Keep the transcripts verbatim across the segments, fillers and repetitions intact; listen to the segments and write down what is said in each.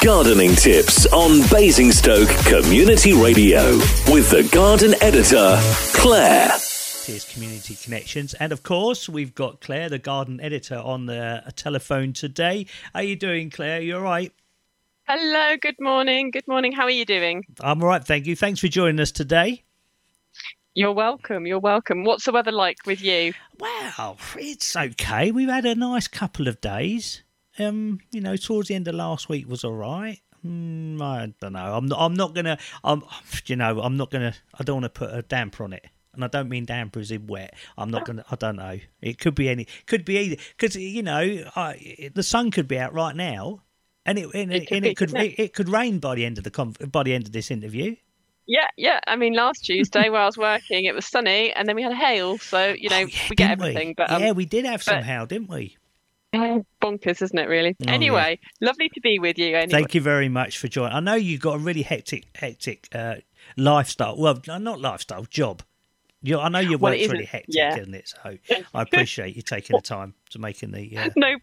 Gardening tips on Basingstoke Community Radio with the garden editor, Claire. Here's Community Connections, and of course we've got Claire, the garden editor, on the a telephone today. How are you doing, Claire? You all right? Hello, good morning. Good morning. How are you doing? I'm all right, thank you. Thanks for joining us today. You're welcome. You're welcome. What's the weather like with you? Well, it's okay. We've had a nice couple of days. Um, you know, towards the end of last week was all right. Mm, I don't know. I'm not. I'm not gonna. I'm. You know, I'm not gonna. I don't want to put a damper on it. And I don't mean damper as in wet. I'm not going to, I don't know. It could be any, could be either. Because, you know, I, the sun could be out right now and it and it, it, and it could it, it could rain by the end of the by the end of this interview. Yeah, yeah. I mean, last Tuesday where I was working, it was sunny and then we had a hail. So, you know, oh, yeah, we get everything. We? But um, yeah, we did have some but, hail, didn't we? Bonkers, isn't it, really? Oh, anyway, yeah. Lovely to be with you. Anyway. Thank you very much for joining. I know you've got a really hectic, hectic uh, lifestyle. Well, not lifestyle, job. You, I know your well, work's really hectic, yeah. isn't it? So I appreciate you taking the time to making the... Uh... No,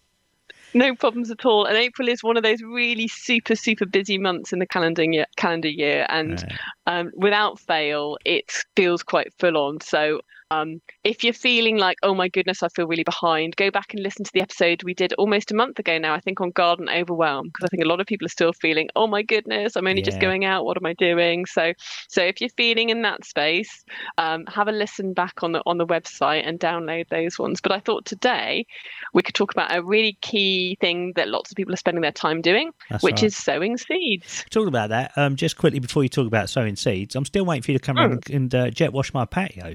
no problems at all. And April is one of those really super, super busy months in the calendar year. Calendar year and right. um, without fail, it feels quite full on. So um, if you're feeling like, oh my goodness, I feel really behind, go back and listen to the episode we did almost a month ago now, I think, on garden overwhelm, because I think a lot of people are still feeling, oh my goodness, I'm only yeah. just going out. What am I doing? So, so if you're feeling in that space, um, have a listen back on the on the website and download those ones. But I thought today we could talk about a really key thing that lots of people are spending their time doing, That's which right. is sowing seeds. Talking about that, um, just quickly before you talk about sowing seeds, I'm still waiting for you to come mm. around and uh, jet wash my patio.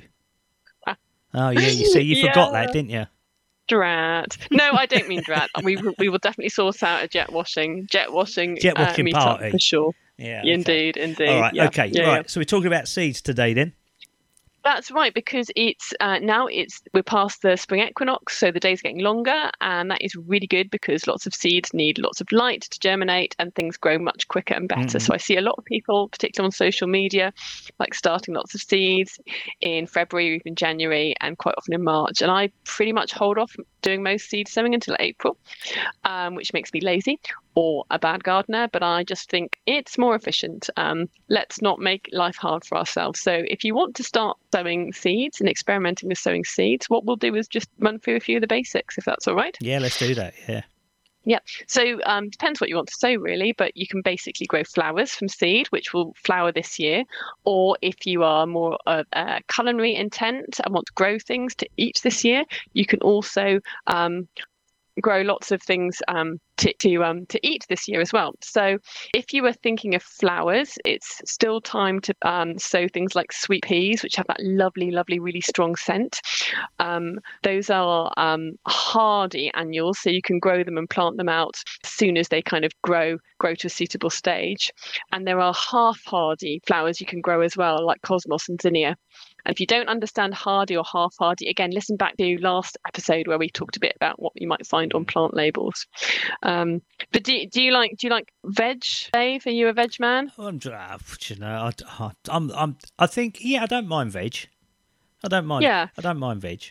Oh, yeah, you see, you yeah. forgot that, didn't you? Drat. No, I don't mean drat. We we will definitely sort out a jet washing, jet washing, jet washing uh, party for sure. Yeah, okay. indeed, indeed. All right, yeah. okay, yeah, right. Yeah. So we're talking about seeds today, then. That's right, because it's uh, now it's we're past the spring equinox, so the days are getting longer, and that is really good because lots of seeds need lots of light to germinate, and things grow much quicker and better. Mm-hmm. So I see a lot of people, particularly on social media, like starting lots of seeds in February, or even January, and quite often in March. And I pretty much hold off doing most seed sowing until April, um, which makes me lazy or a bad gardener, but I just think it's more efficient. Um, let's not make life hard for ourselves. So if you want to start sowing seeds and experimenting with sowing seeds, what we'll do is just run through a few of the basics, if that's all right. Yeah, let's do that. Yeah. Yeah. So um, depends what you want to sow, really, but you can basically grow flowers from seed, which will flower this year. Or if you are more uh, uh, culinary intent and want to grow things to eat this year, you can also um, grow lots of things um, to to, um, to eat this year as well. So if you were thinking of flowers, it's still time to um, sow things like sweet peas, which have that lovely, lovely, really strong scent. Um, those are um, hardy annuals, so you can grow them and plant them out as soon as they kind of grow grow to a suitable stage. And there are half hardy flowers you can grow as well, like cosmos and zinnia. And if you don't understand hardy or half hardy, again, listen back to last episode where we talked a bit about what you might find on plant labels. Um, but do do you like do you like veg, Dave? Are you a veg man? I'm, you know, I, I'm I'm I think yeah, I don't mind veg. I don't mind. Yeah, I don't mind veg.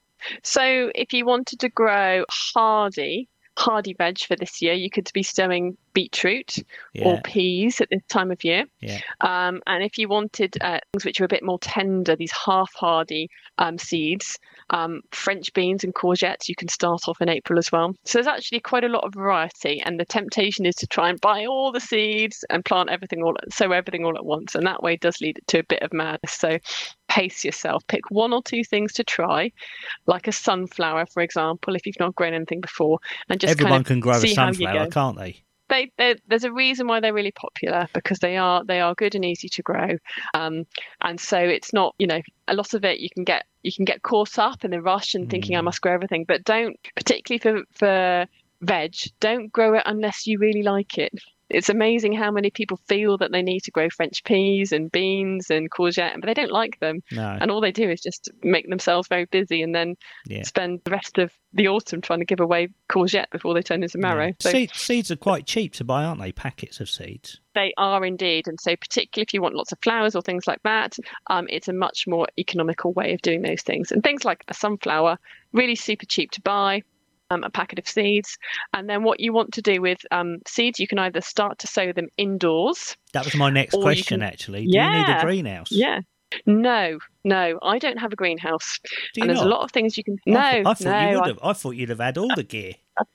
So if you wanted to grow hardy. hardy veg for this year, you could be sowing beetroot yeah. or peas at this time of year. Yeah. Um, and if you wanted uh, things which are a bit more tender, these half hardy um, seeds, um, French beans and courgettes, you can start off in April as well. So there's actually quite a lot of variety, and the temptation is to try and buy all the seeds and plant everything all at, sow everything all at once, and that way does lead to a bit of madness. So pace yourself, pick one or two things to try, like a sunflower, for example, if you've not grown anything before, and just everyone kind of can grow see a sunflower, can't they? They, there's a reason why they're really popular, because they are they are good and easy to grow, um, and so it's not, you know, a lot of it you can get you can get caught up in the rush and thinking Mm. I must grow everything, but don't, particularly for for veg, don't grow it unless you really like it. It's amazing how many people feel that they need to grow French peas and beans and courgette, but they don't like them. No. And all they do is just make themselves very busy and then Yeah. spend the rest of the autumn trying to give away courgette before they turn into marrow. Yeah. So Seed, seeds are quite cheap to buy, aren't they? Packets of seeds. they are indeed. And so particularly if you want lots of flowers or things like that, um, it's a much more economical way of doing those things. And things like a sunflower, really super cheap to buy. um, a packet of seeds. And then what you want to do with um, seeds, you can either start to sow them indoors. That was my next question, can, actually. Do yeah, you need a greenhouse? Yeah. No, no, I don't have a greenhouse. Do you and there's not? a lot of things you can. I No, thought, I thought no, you would I... have. I thought you'd have had all the gear.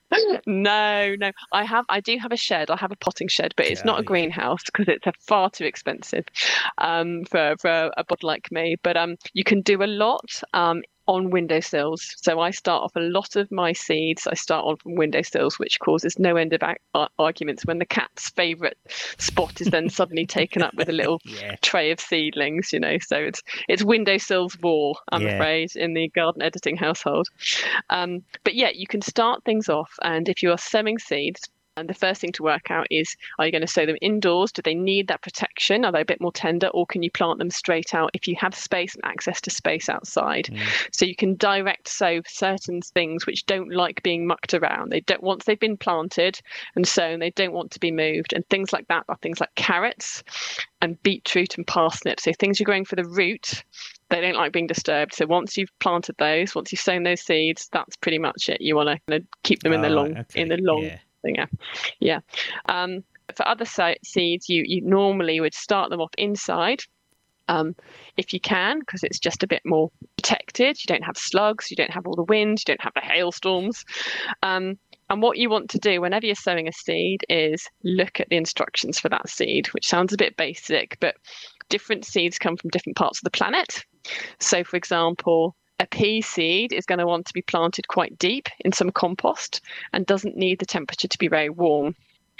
no, no. I have. I do have a shed. I have a potting shed, but it's Yeah, not a greenhouse because it's a far too expensive um, for for a, a bod like me. But um, you can do a lot um, on windowsills. So I start off a lot of my seeds. I start on from windowsills, which causes no end of ar- arguments when the cat's favourite spot is then suddenly taken up with a little yeah. tray of seedlings. You know, so it's it's windowsills war, I'm Yeah. afraid, in the garden editing household. Um, but yeah, you can start things off, and if you are sowing seeds, and the first thing to work out is, are you going to sow them indoors? Do they need that protection? Are they a bit more tender, or can you plant them straight out if you have space and access to space outside? Mm. So you can direct sow certain things which don't like being mucked around. They don't, once they've been planted and sown, they don't want to be moved. And things like that are things like carrots and beetroot and parsnip. So things you're growing for the root, they don't like being disturbed. So once you've planted those, once you've sown those seeds, that's pretty much it. You want to keep them in the Oh, long, okay. in the long. Yeah. Yeah, yeah. Um, for other si- seeds, you you normally would start them off inside, um, if you can, because it's just a bit more protected. You don't have slugs, you don't have all the wind, you don't have the hailstorms. Um, and what you want to do whenever you're sowing a seed is look at the instructions for that seed, which sounds a bit basic, but different seeds come from different parts of the planet. So, for example, a pea seed is going to want to be planted quite deep in some compost and doesn't need the temperature to be very warm.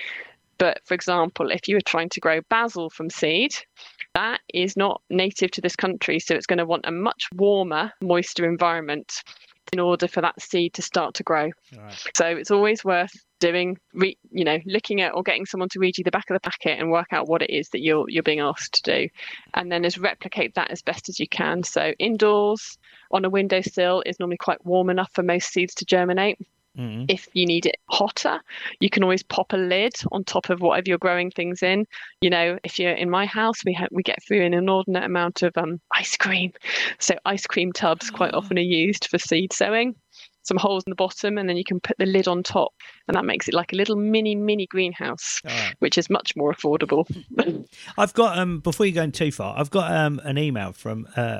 But for example, if you were trying to grow basil from seed, that is not native to this country. So it's going to want a much warmer, moister environment in order for that seed to start to grow. Right. So it's always worth doing, re, you know, looking at or getting someone to read you the back of the packet and work out what it is that you're you're being asked to do, and then just replicate that as best as you can. So indoors on a windowsill is normally quite warm enough for most seeds to germinate. Mm-hmm. If you need it hotter, you can always pop a lid on top of whatever you're growing things in. You know, if you're in my house, we have we get through an inordinate amount of um ice cream. So ice cream tubs quite often are used for seed sowing. Some holes in the bottom, and then you can put the lid on top, and that makes it like a little mini mini greenhouse, Right. which is much more affordable. I've got um before you go too far, I've got um an email from uh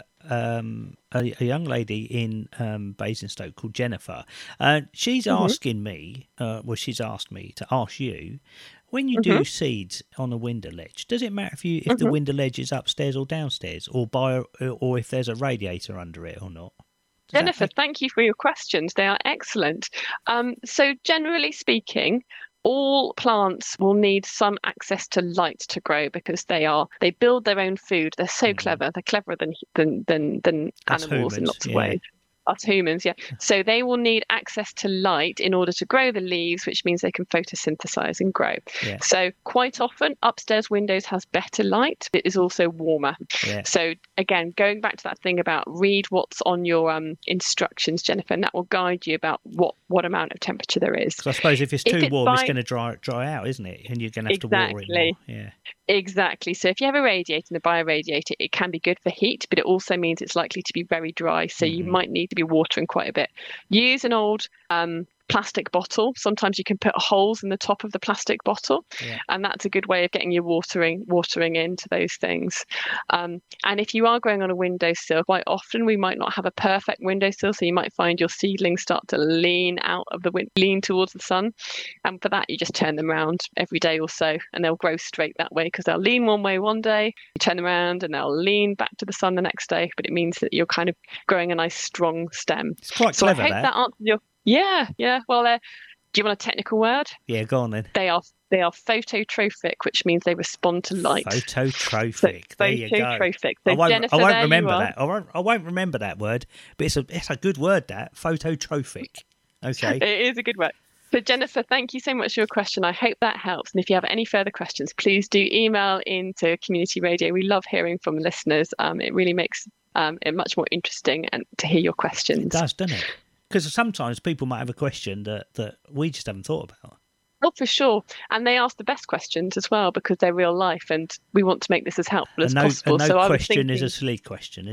um a, a young lady in um Basingstoke called Jennifer. Uh, she's Mm-hmm. asking me, uh, well, she's asked me to ask you, when you do Mm-hmm. seeds on a window ledge, does it matter if you if Mm-hmm. the window ledge is upstairs or downstairs, or by or if there's a radiator under it or not? Does that Jennifer, make- thank you for your questions. They are excellent. Um, so generally speaking, all plants will need some access to light to grow because they are they build their own food. They're so Mhm. clever. They're cleverer than than than, than Us animals in humans, lots of yeah. ways. Us humans, yeah. So they will need access to light in order to grow the leaves, which means they can photosynthesize and grow. Yeah. So quite often, upstairs windows has better light. It is also warmer. Yeah. So again, going back to that thing about read what's on your um, instructions, Jennifer, and that will guide you about what, what amount of temperature there is. Because I suppose if it's If too it's warm, it's by- going to dry dry out, isn't it? And you're going to have to water it Exactly. more. Yeah. Exactly. So if you have a radiator and a bioradiator, it can be good for heat, but it also means it's likely to be very dry. So you Mhm. might need to be watering quite a bit. Use an old um, plastic bottle. Sometimes you can put holes in the top of the plastic bottle, Yeah. and that's a good way of getting your watering watering into those things. Um, and if you are growing on a windowsill, quite often we might not have a perfect windowsill, so you might find your seedlings start to lean out of the wind, lean towards the sun. And for that, you just turn them around every day or so, and they'll grow straight that way because they'll lean one way one day, you turn them around, and they'll lean back to the sun the next day. But it means that you're kind of growing a nice strong stem. It's quite So I clever, hope that. that answers your. Yeah, yeah. Well, uh, do you want a technical word? Yeah, go on then. They are they are phototrophic, which means they respond to light. Phototrophic. So, there you go. phototrophic. So I won't, Jennifer, I won't there you remember are. that. I won't, I won't remember that word, but it's a it's a good word, that. Phototrophic. Okay. It is a good word. So Jennifer, thank you so much for your question. I hope that helps. And if you have any further questions, please do email into Community Radio. We love hearing from listeners. Um, it really makes um, it much more interesting and to hear your questions. It does, doesn't it? Because sometimes people might have a question that, that we just haven't thought about. Oh, for sure. And they ask the best questions as well because they're real life and we want to make this as helpful as And no, possible. and no so I was question thinking, is a silly question, is it?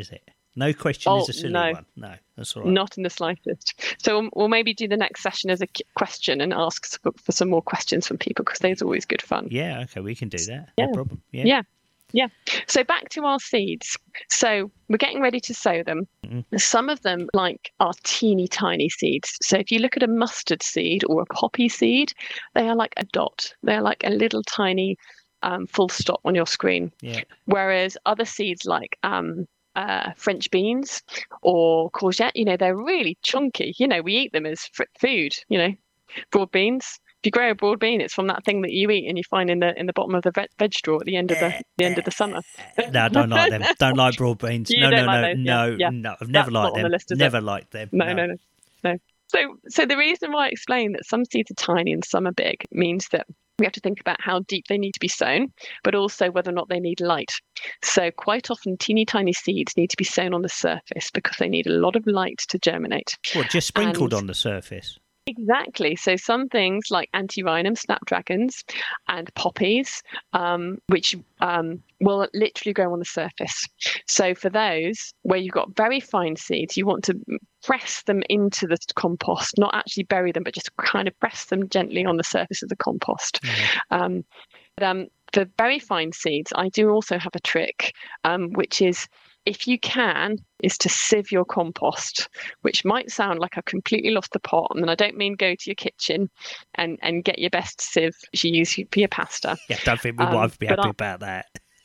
No question Oh, is a silly no. one. No, that's all right. Not in the slightest. So we'll, we'll maybe do the next session as a k- question and ask s- for some more questions from people because those are always good fun. Yeah, okay, we can do that. Yeah. No problem. Yeah. Yeah. Yeah. So back to our seeds. So we're getting ready to sow them. Mm-hmm. Some of them, like, are teeny tiny seeds. So if you look at a mustard seed or a poppy seed, they are like a dot. They're like a little tiny um, full stop on your screen. Yeah. Whereas other seeds like um, uh, French beans or courgette, you know, they're really chunky. You know, we eat them as fr- food, you know, broad beans. If you grow a broad bean, it's from that thing that you eat and you find in the in the bottom of the veg, veg straw at the end of the the end of the summer. No, I don't like them. Don't like broad beans. You no, don't no, like no, those, no, yeah, yeah. no. I've never That's liked not on them. the list, is it? Never liked them. No, no, no, no. So, so the reason why I explain that some seeds are tiny and some are big means that we have to think about how deep they need to be sown, but also whether or not they need light. So quite often, teeny tiny seeds need to be sown on the surface because they need a lot of light to germinate. What, just sprinkled And- on the surface? Exactly. So some things like antirrhinum, snapdragons, and poppies, um, which um, will literally grow on the surface. So for those where you've got very fine seeds, you want to press them into the compost, not actually bury them, but just kind of press them gently on the surface of the compost. Yeah. Um, but, um, for very fine seeds, I do also have a trick, um, which is, if you can, is to sieve your compost, which might sound like I've completely lost the pot. And I don't mean go to your kitchen and, and get your best sieve as you use for your pasta. Yeah, don't think my Um, wife would be but happy I- about that.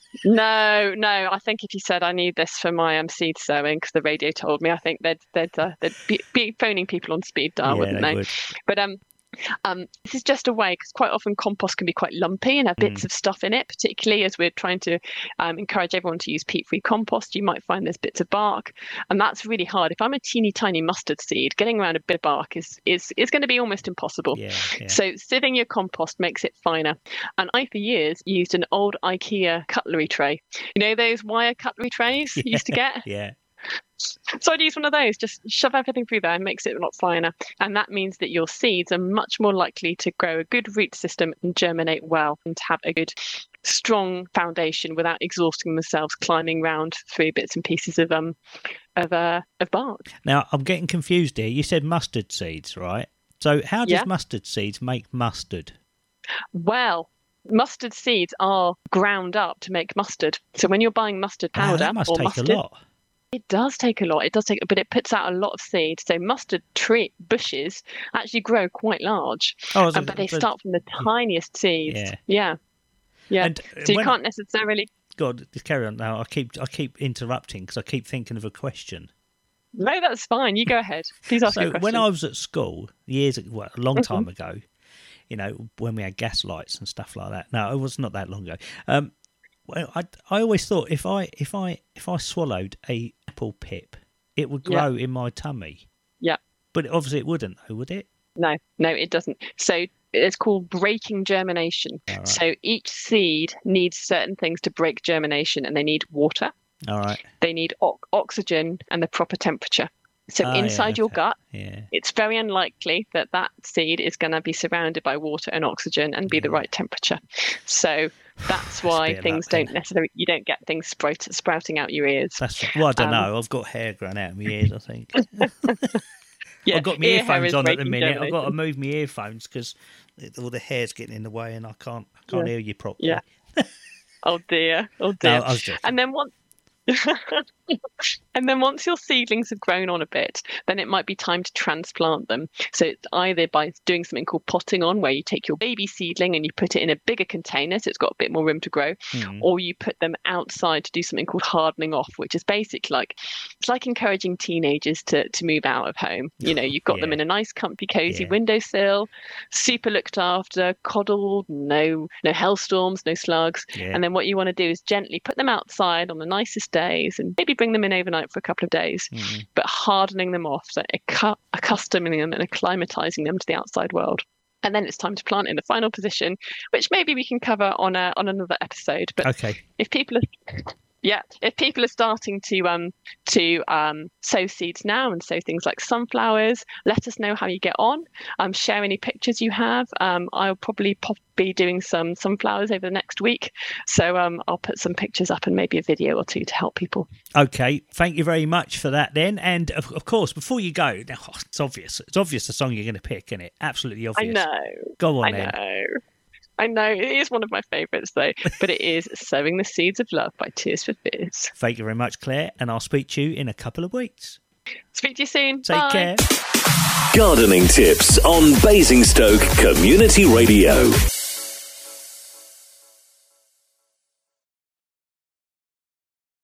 No, no. I think if you said I need this for my um, seed sowing, because the radio told me, I think they'd they'd uh, they'd be, be phoning people on speed dial, yeah, wouldn't they they? would. But um, um, this is just a way, because quite often compost can be quite lumpy and have bits Mm. of stuff in it, particularly as we're trying to um, encourage everyone to use peat-free compost. You might find there's bits of bark, and that's really hard. If I'm a teeny tiny mustard seed, getting around a bit of bark is is is going to be almost impossible. Yeah, yeah. So sieving your compost makes it finer. And I, for years, used an old IKEA cutlery tray. You know those wire cutlery trays you used to get? Yeah. So I'd use one of those, just shove everything through there and makes it a lot finer. And that means that your seeds are much more likely to grow a good root system and germinate well and have a good, strong foundation without exhausting themselves climbing round through bits and pieces of um of uh of bark. Now, I'm getting confused here. You said mustard seeds, right? So how does Yeah. mustard seeds make mustard? Well, mustard seeds are ground up to make mustard. So when you're buying mustard Wow, powder that must or take mustard, a lot. it does take a lot. It does take, but it puts out a lot of seeds. So mustard tree bushes actually grow quite large, Oh, so- um, but they so- start from the tiniest seeds. Yeah. yeah, yeah. And So you when- can't necessarily. God, just carry on now. I keep I keep interrupting because I keep thinking of a question. No, that's fine. You go ahead. Please ask your So question. when I was at school years, well, a long Mm-hmm. time ago, you know, when we had gas lights and stuff like that. No, it was not that long ago. Um, well, I I always thought if I if I if I swallowed a apple pip, it would Yeah. grow in my tummy. Yeah. But obviously it wouldn't, though, would it? No, no, it doesn't. So it's called breaking germination. All right. So each seed needs certain things to break germination, and they need water, All right. they need o- oxygen, and the proper temperature. So Ah, yeah, inside your okay. gut, Yeah. it's very unlikely that that seed is going to be surrounded by water and oxygen and be the right temperature. So that's why bit of things luck then. don't necessarily, you don't get things sprout, sprouting out your ears. That's well, I don't Um, know. I've got hair growing out of my ears, I think. Yeah, I've got my ear hair earphones is on at the breaking minute. I've got to germination. move my earphones because all the hair's getting in the way and I can't I can't Yeah. hear you properly. Yeah. Oh dear, oh dear. No, I was joking. And then once, and then once your seedlings have grown on a bit, then it might be time to transplant them. So it's either by doing something called potting on, where you take your baby seedling and you put it in a bigger container, so it's got a bit more room to grow, Hmm. or you put them outside to do something called hardening off, which is basically like it's like encouraging teenagers to to move out of home. You know, you've got them Yeah. in a nice, comfy, cozy Yeah. windowsill, super looked after, coddled, no no hailstorms, no slugs. Yeah. And then what you want to do is gently put them outside on the nicest days and maybe bring them in overnight for a couple of days, Mhm. but hardening them off, so accu- accustoming them and acclimatizing them to the outside world. And then it's time to plant in the final position, which maybe we can cover on a, on another episode. But Okay. if people are Yeah, if people are starting to um to um sow seeds now and sow things like sunflowers, let us know how you get on. Um, share any pictures you have. Um, I'll probably pop, be doing some sunflowers over the next week, so um I'll put some pictures up and maybe a video or two to help people. Okay, thank you very much for that then. And of, of course, before you go, now, it's obvious. It's obvious the song you're going to pick, isn't it? Absolutely obvious. I know. Go on I then. know. I know, it is one of my favourites though, but it is Sowing the Seeds of Love by Tears for Fears. Thank you very much, Claire, and I'll speak to you in a couple of weeks. Speak to you soon. Take Bye. care. Gardening tips on Basingstoke Community Radio.